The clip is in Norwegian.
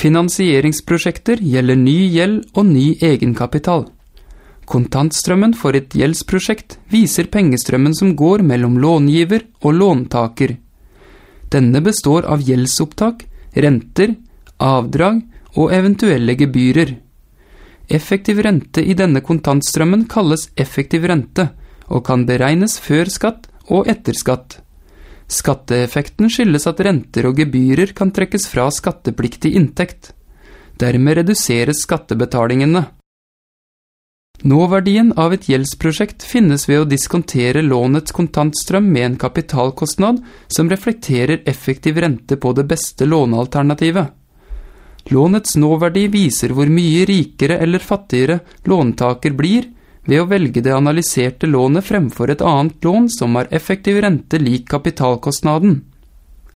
Finansieringsprosjekter gjelder ny gjeld og ny egenkapital. Kontantstrømmen for et gjeldsprosjekt viser pengestrømmen som går mellom långiver og låntaker. Denne består av gjeldsopptak, renter, avdrag og eventuelle gebyrer. Effektiv rente i denne kontantstrømmen kalles effektiv rente, og kan beregnes før skatt og etter skatt. Skatteeffekten skyldes at renter og gebyrer kan trekkes fra skattepliktig inntekt. Dermed reduseres skattebetalingene. Nåverdien av et gjeldsprosjekt finnes ved å diskontere lånets kontantstrøm med en kapitalkostnad som reflekterer effektiv rente på det beste lånealternativet. Lånets nåverdi viser hvor mye rikere eller fattigere låntaker blir ved å velge det analyserte lånet fremfor et annet lån som har effektiv rente lik kapitalkostnaden.